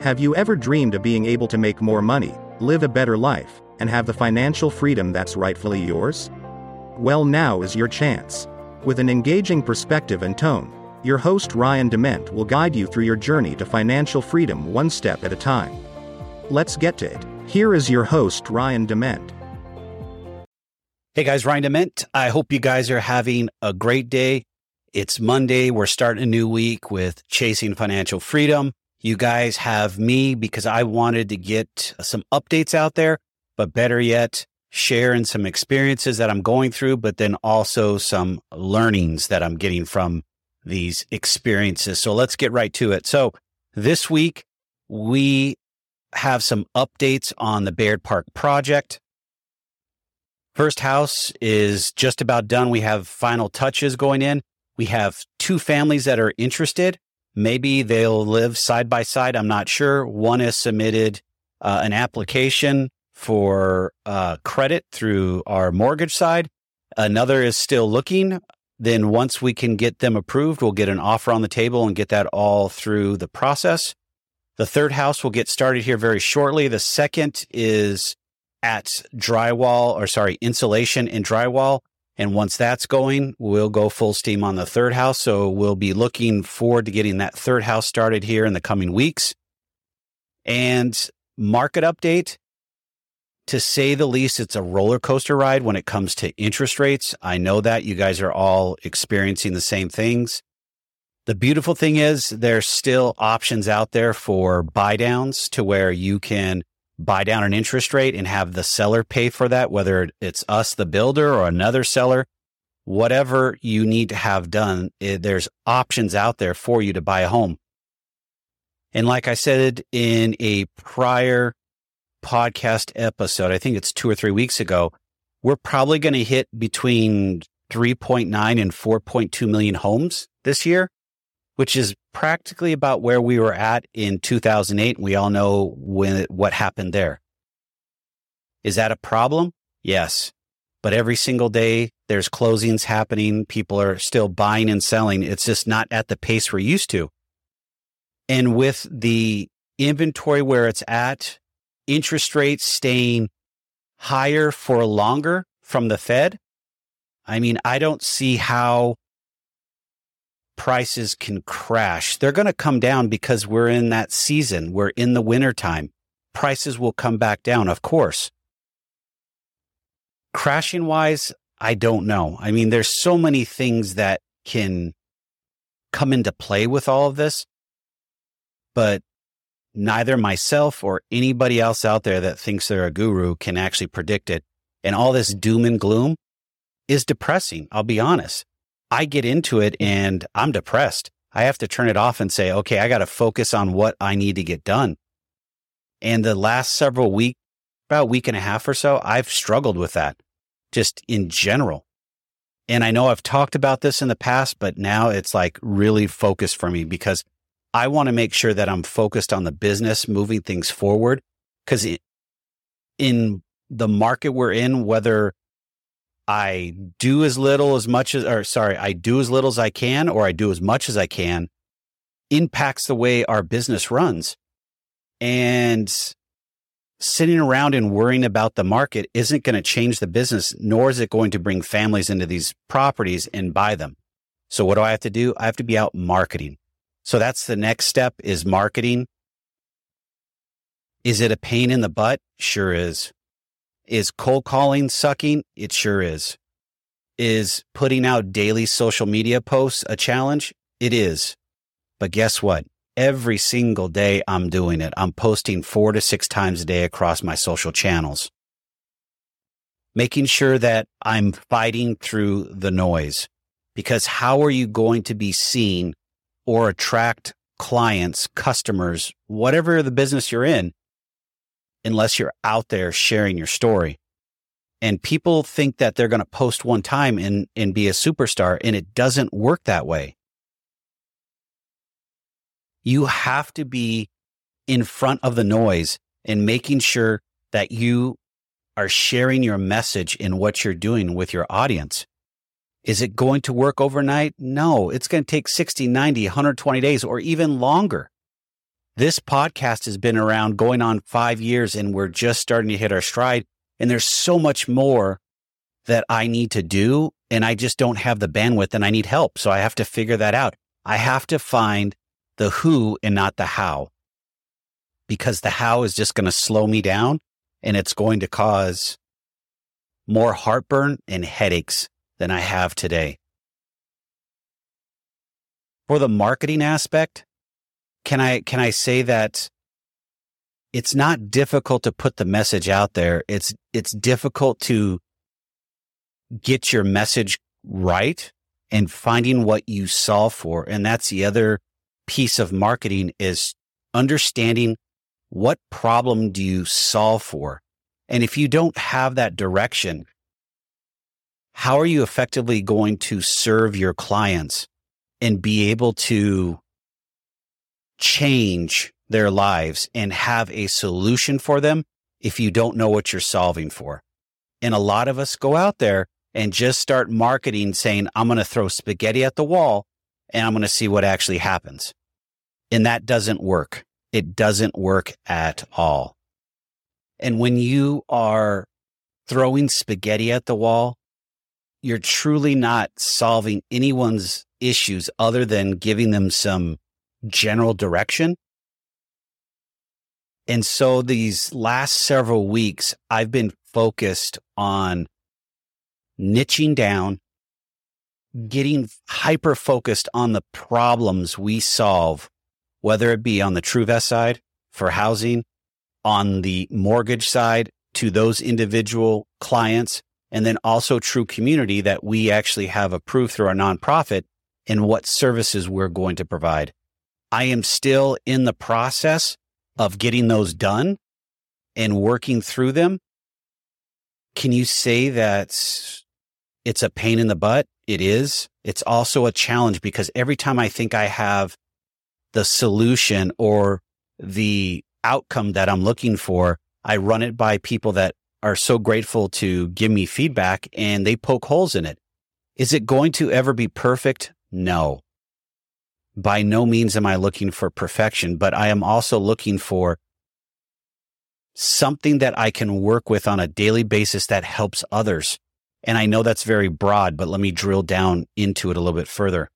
Have you ever dreamed of being able to make more money, live a better life, and have the financial freedom that's rightfully yours? Well, now is your chance. With an engaging perspective and tone, your host Ryan Dement will guide you through your journey to financial freedom one step at a time. Let's get to it. Here is your host Ryan Dement. Hey guys, Ryan Dement. I hope you guys are having a great day. It's Monday. We're starting a new week with Chasing Financial Freedom. You guys have me because I wanted to get some updates out there, but better yet, sharing some experiences that I'm going through, but then also some learnings that I'm getting from these experiences. So let's get right to it. So this week, we have some updates on the Baird Park project. First house is just about done. We have final touches going in. We have two families that are interested. Maybe they'll live side by side. I'm not sure. One has submitted an application for credit through our mortgage side. Another is still looking. Then once we can get them approved, we'll get an offer on the table and get that all through the process. The third house will get started here very shortly. The second is at insulation and drywall. And once that's going, we'll go full steam on the third house. So we'll be looking forward to getting that third house started here in the coming weeks. And market update, to say the least, it's a roller coaster ride when it comes to interest rates. I know that you guys are all experiencing the same things. The beautiful thing is there's still options out there for buy downs to where you can buy down an interest rate and have the seller pay for that, whether it's us, the builder, or another seller, whatever you need to have done, there's options out there for you to buy a home. And like I said in a prior podcast episode, I think it's 2 or 3 weeks ago, we're probably going to hit between 3.9 and 4.2 million homes this year, which is practically about where we were at in 2008. We all know what happened there. Is that a problem? Yes. But every single day there's closings happening. People are still buying and selling. It's just not at the pace we're used to. And with the inventory where it's at, interest rates staying higher for longer from the Fed, I mean, I don't see how prices can crash. They're going to come down because we're in that season. We're in the winter time. Prices will come back down, of course. Crashing wise, I don't know. I mean, there's so many things that can come into play with all of this, but neither myself or anybody else out there that thinks they're a guru can actually predict it. And all this doom and gloom is depressing. I'll be honest. I get into it and I'm depressed. I have to turn it off and say, okay, I got to focus on what I need to get done. And the last several weeks, about a week and a half or so, I've struggled with that just in general. And I know I've talked about this in the past, but now it's like really focused for me because I want to make sure that I'm focused on the business, moving things forward. Because in the market we're in, whether I do as little as I can, or I do as much as I can, impacts the way our business runs. And sitting around and worrying about the market isn't going to change the business, nor is it going to bring families into these properties and buy them. So what do I have to do? I have to be out marketing. So that's the next step, is marketing. Is it a pain in the butt? Sure is. Is cold calling sucking? It sure is. Is putting out daily social media posts a challenge? It is. But guess what? Every single day I'm doing it. I'm posting 4 to 6 times a day across my social channels. Making sure that I'm fighting through the noise. Because how are you going to be seen or attract clients, customers, whatever the business you're in, unless you're out there sharing your story? And people think that they're going to post one time and be a superstar, and it doesn't work that way. You have to be in front of the noise and making sure that you are sharing your message in what you're doing with your audience. Is it going to work overnight? No, it's going to take 60, 90, 120 days or even longer. This podcast has been around going on 5 years, and we're just starting to hit our stride. And there's so much more that I need to do, and I just don't have the bandwidth, and I need help. So I have to figure that out. I have to find the who and not the how, because the how is just going to slow me down, and it's going to cause more heartburn and headaches than I have today. For the marketing aspect, can I say that it's not difficult to put the message out there. It's difficult to get your message right and finding what you solve for. And that's the other piece of marketing, is understanding what problem do you solve for. And if you don't have that direction, how are you effectively going to serve your clients and be able to change their lives and have a solution for them if you don't know what you're solving for? And a lot of us go out there and just start marketing saying, I'm going to throw spaghetti at the wall and I'm going to see what actually happens. And that doesn't work. It doesn't work at all. And when you are throwing spaghetti at the wall, you're truly not solving anyone's issues other than giving them some general direction. And so these last several weeks, I've been focused on niching down, getting hyper focused on the problems we solve, whether it be on the TrueVest side for housing, on the mortgage side to those individual clients, and then also True Community that we actually have approved through our nonprofit, and what services we're going to provide. I am still in the process of getting those done and working through them. Can you say that it's a pain in the butt? It is. It's also a challenge, because every time I think I have the solution or the outcome that I'm looking for, I run it by people that are so grateful to give me feedback, and they poke holes in it. Is it going to ever be perfect? No. By no means am I looking for perfection, but I am also looking for something that I can work with on a daily basis that helps others. And I know that's very broad, but let me drill down into it a little bit further.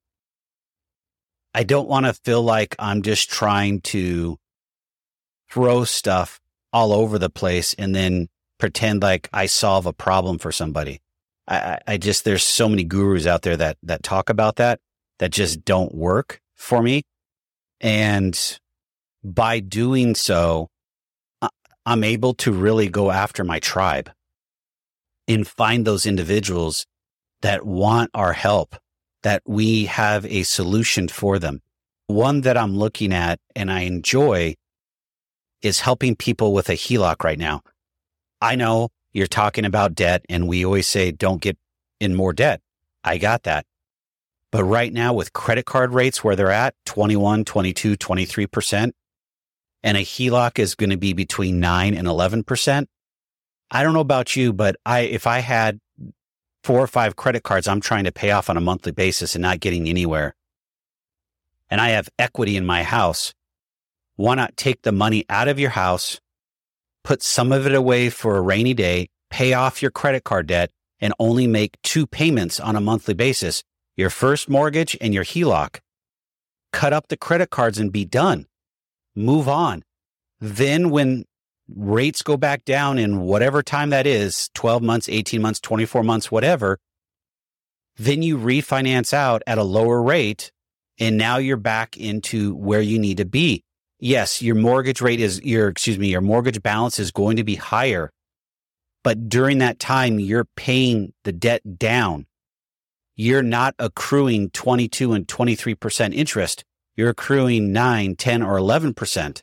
I don't want to feel like I'm just trying to throw stuff all over the place and then pretend like I solve a problem for somebody. There's so many gurus out there that talk about that just don't work for me. And by doing so, I'm able to really go after my tribe and find those individuals that want our help, that we have a solution for them. One that I'm looking at and I enjoy is helping people with a HELOC right now. I know you're talking about debt, and we always say don't get in more debt. I got that. But right now, with credit card rates where they're at 21, 22, 23%, and a HELOC is going to be between 9 and 11%. I don't know about you, but if I had 4 or 5 credit cards I'm trying to pay off on a monthly basis and not getting anywhere, and I have equity in my house, why not take the money out of your house, put some of it away for a rainy day, pay off your credit card debt, and only make 2 payments on a monthly basis, your first mortgage and your HELOC. Cut up the credit cards and be done. Move on. Then when rates go back down in whatever time that is, 12 months, 18 months, 24 months, whatever, then you refinance out at a lower rate, and now you're back into where you need to be. Yes, your mortgage rate your mortgage balance is going to be higher, but during that time, you're paying the debt down. You're not accruing 22 and 23% interest. You're accruing 9, 10, or 11%.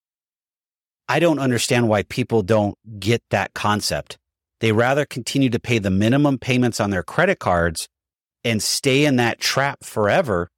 I don't understand why people don't get that concept. They rather continue to pay the minimum payments on their credit cards and stay in that trap forever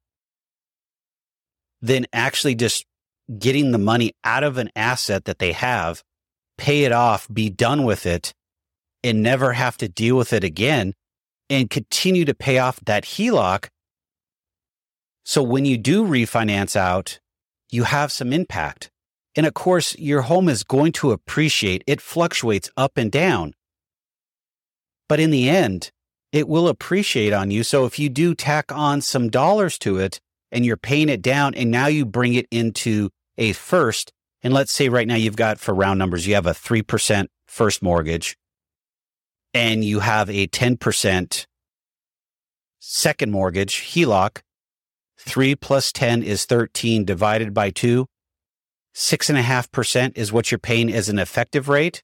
than actually just getting the money out of an asset that they have, pay it off, be done with it, and never have to deal with it again, and continue to pay off that HELOC. So when you do refinance out, you have some impact. And of course, your home is going to appreciate. It fluctuates up and down. But in the end, it will appreciate on you. So if you do tack on some dollars to it and you're paying it down and now you bring it into a first, and let's say right now you've got, for round numbers, you have a 3% first mortgage and you have a 10% second mortgage, HELOC. 3 plus 10 is 13 divided by 2. 6.5% is what you're paying as an effective rate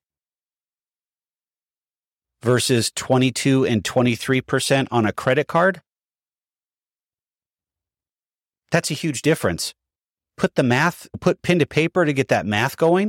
versus 22 and 23% on a credit card. That's a huge difference. Put pen to paper to get that math going.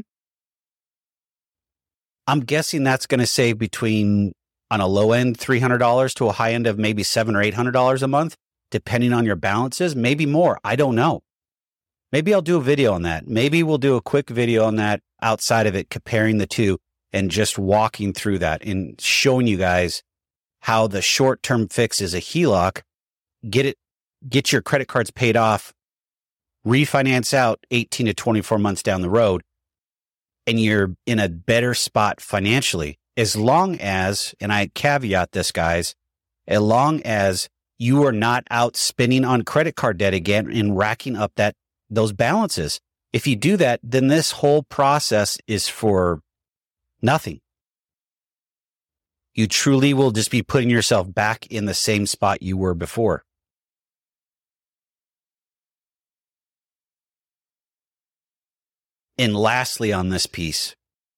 I'm guessing that's going to save between, on a low end, $300 to a high end of maybe $700 or $800 a month, depending on your balances, maybe more. I don't know. Maybe I'll do a video on that. Maybe we'll do a quick video on that outside of it, comparing the two and just walking through that and showing you guys how the short-term fix is a HELOC. Get your credit cards paid off, refinance out 18 to 24 months down the road, and you're in a better spot financially. As long as, and I caveat this, guys, as long as you are not out spending on credit card debt again and racking up those balances. If you do that, then this whole process is for nothing. You truly will just be putting yourself back in the same spot you were before. And lastly, on this piece,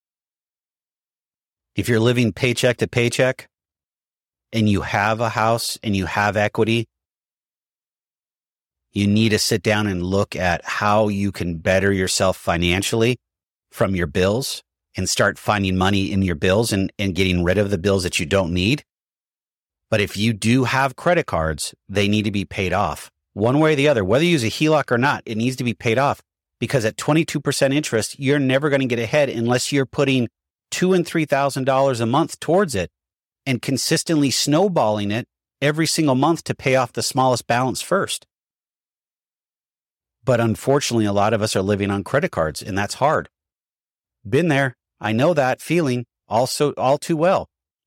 if you're living paycheck to paycheck and you have a house and you have equity, you need to sit down and look at how you can better yourself financially from your bills and start finding money in your bills and getting rid of the bills that you don't need. But if you do have credit cards, they need to be paid off one way or the other. Whether you use a HELOC or not, it needs to be paid off, because at 22% interest, you're never going to get ahead unless you're putting $2,000 and $3,000 a month towards it and consistently snowballing it every single month to pay off the smallest balance first. But unfortunately, a lot of us are living on credit cards, and that's hard. Been there. I know that feeling also all too well.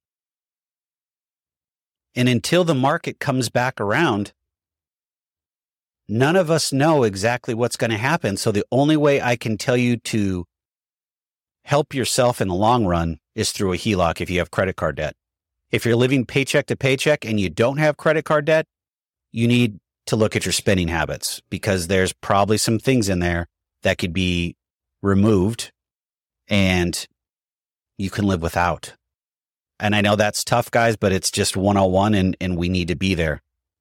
And until the market comes back around, none of us know exactly what's going to happen. So the only way I can tell you to help yourself in the long run is through a HELOC if you have credit card debt. If you're living paycheck to paycheck and you don't have credit card debt, you need to look at your spending habits, because there's probably some things in there that could be removed and you can live without. And I know that's tough, guys, but it's just 101 and we need to be there.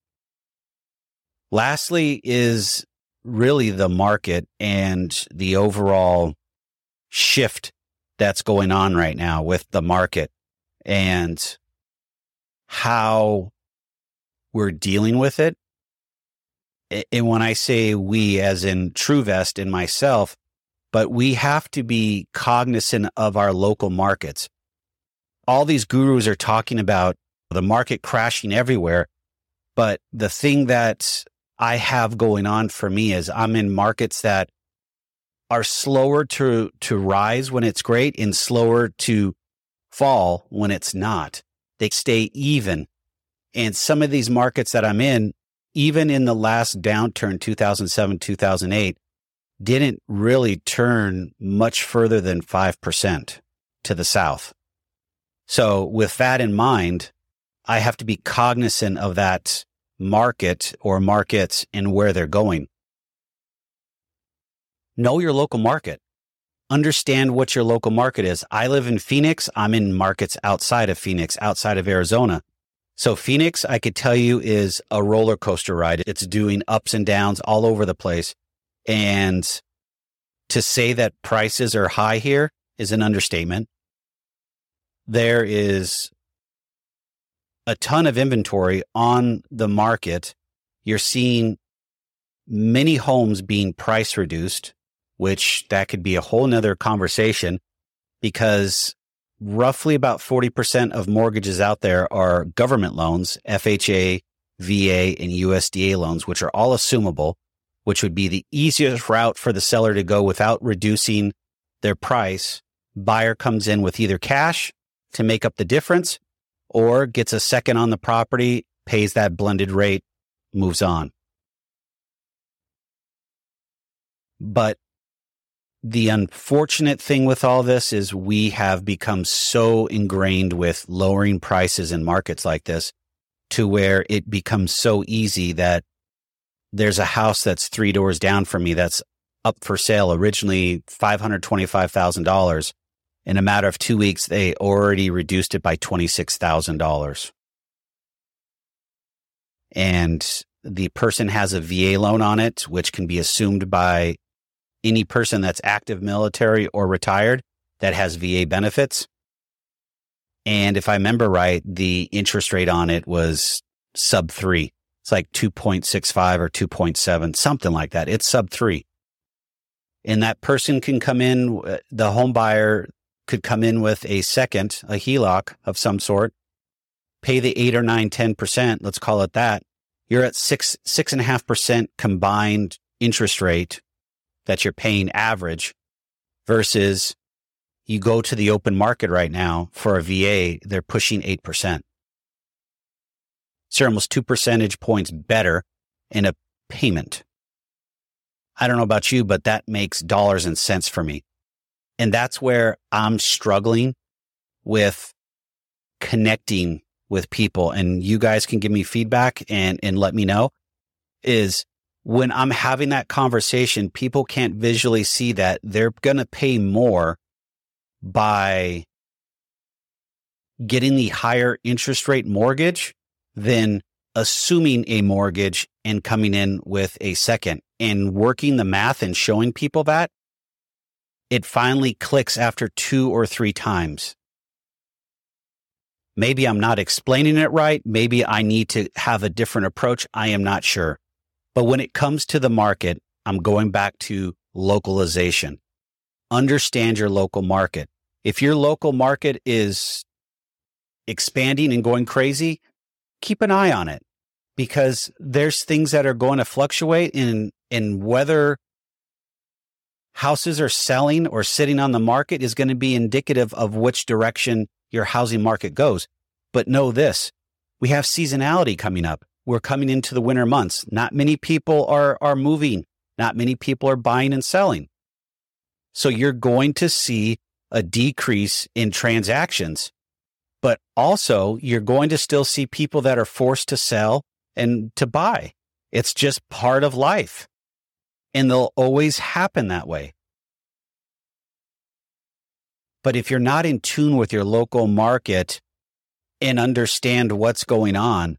Lastly is really the market and the overall shift that's going on right now with the market and how we're dealing with it. And when I say we, as in TrueVest and myself, but we have to be cognizant of our local markets. All these gurus are talking about the market crashing everywhere. But the thing that I have going on for me is I'm in markets that are slower to rise when it's great and slower to fall when it's not. They stay even. And some of these markets that I'm in, even in the last downturn, 2007, 2008, didn't really turn much further than 5% to the south. So with that in mind, I have to be cognizant of that market or markets and where they're going. Know your local market. Understand what your local market is. I live in Phoenix. I'm in markets outside of Phoenix, outside of Arizona. So Phoenix, I could tell you, is a roller coaster ride. It's doing ups and downs all over the place. And to say that prices are high here is an understatement. There is a ton of inventory on the market. You're seeing many homes being price reduced, which that could be a whole nother conversation, because roughly about 40% of mortgages out there are government loans, FHA, VA, and USDA loans, which are all assumable. which would be the easiest route for the seller to go without reducing their price. Buyer comes in with either cash to make up the difference or gets a second on the property, pays that blended rate, moves on. But the unfortunate thing with all this is we have become so ingrained with lowering prices in markets like this to where it becomes so easy that there's a house that's 3 doors down from me that's up for sale, originally $525,000. In a matter of 2 weeks, they already reduced it by $26,000. And the person has a VA loan on it, which can be assumed by any person that's active military or retired that has VA benefits. And if I remember right, the interest rate on it was sub 3. It's like 2.65 or 2.7, something like that. It's sub 3. And that person can come in, the home buyer could come in with a HELOC of some sort, pay the 8 or 9, 10%, let's call it that. You're at 6.5% combined interest rate that you're paying average versus you go to the open market right now for a VA, they're pushing 8%. So almost 2 percentage points better in a payment. I don't know about you, but that makes dollars and cents for me. And that's where I'm struggling with connecting with people. And you guys can give me feedback and let me know is when I'm having that conversation, people can't visually see that they're going to pay more by getting the higher interest rate mortgage than assuming a mortgage and coming in with a second and working the math and showing people that it finally clicks after 2 or 3 times. Maybe I'm not explaining it right. Maybe I need to have a different approach. I am not sure. But when it comes to the market, I'm going back to localization. Understand your local market. If your local market is expanding and going crazy, keep an eye on it because there's things that are going to fluctuate in whether houses are selling or sitting on the market is going to be indicative of which direction your housing market goes. But know this, we have seasonality coming up. We're coming into the winter months. Not many people are moving. Not many people are buying and selling. So you're going to see a decrease in transactions, but also you're going to still see people that are forced to sell and to buy. It's just part of life. And they'll always happen that way. But if you're not in tune with your local market and understand what's going on,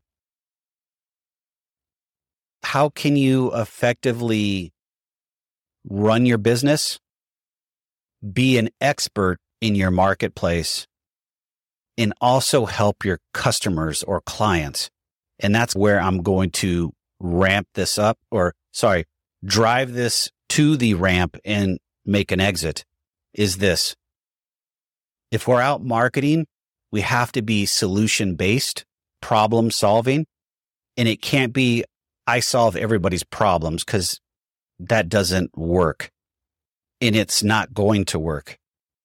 how can you effectively run your business, be an expert in your marketplace, and also help your customers or clients? And that's where I'm going to ramp this up, drive this to the ramp and make an exit, is this. If we're out marketing, we have to be solution-based, problem-solving, and it can't be, I solve everybody's problems, because that doesn't work, and it's not going to work.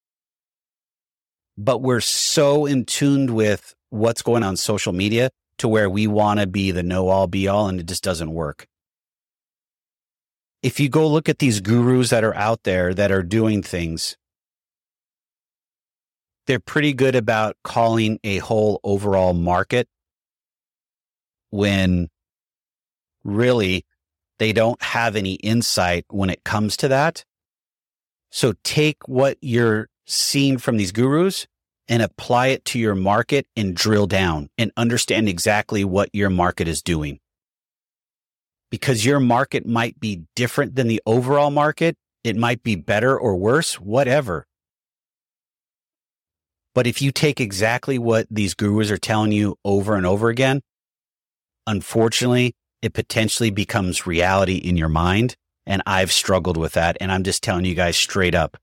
But we're so in tune with what's going on social media to where we want to be the know-all, be-all, and it just doesn't work. If you go look at these gurus that are out there that are doing things, they're pretty good about calling a whole overall market when really they don't have any insight when it comes to that. So take what you're seeing from these gurus and apply it to your market and drill down and understand exactly what your market is doing. Because your market might be different than the overall market. It might be better or worse, whatever. But if you take exactly what these gurus are telling you over and over again, unfortunately, it potentially becomes reality in your mind. And I've struggled with that. And I'm just telling you guys straight up.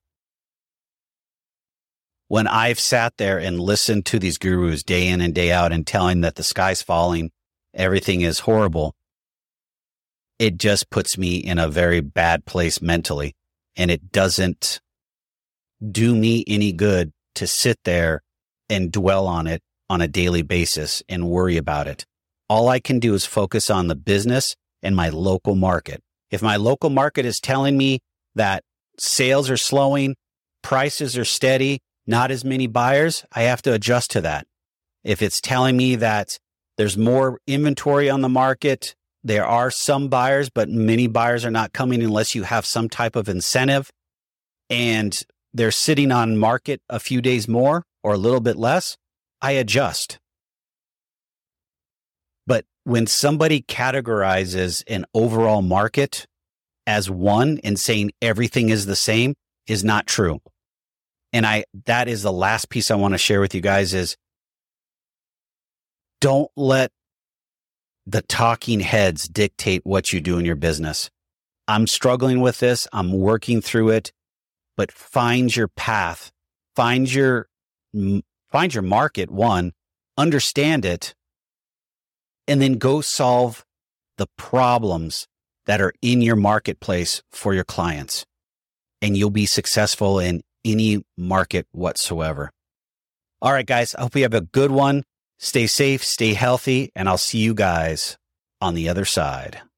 When I've sat there and listened to these gurus day in and day out and telling that the sky's falling, everything is horrible, it just puts me in a very bad place mentally. And it doesn't do me any good to sit there and dwell on it on a daily basis and worry about it. All I can do is focus on the business and my local market. If my local market is telling me that sales are slowing, prices are steady, not as many buyers, I have to adjust to that. If it's telling me that there's more inventory on the market, there are some buyers, but many buyers are not coming unless you have some type of incentive, and they're sitting on market a few days more or a little bit less, I adjust. But when somebody categorizes an overall market as one and saying everything is the same is not true. And that is the last piece I want to share with you guys is don't let the talking heads dictate what you do in your business. I'm struggling with this. I'm working through it, but find your path, find your market, one, understand it, and then go solve the problems that are in your marketplace for your clients. And you'll be successful in any market whatsoever. All right, guys, I hope you have a good one. Stay safe, stay healthy, and I'll see you guys on the other side.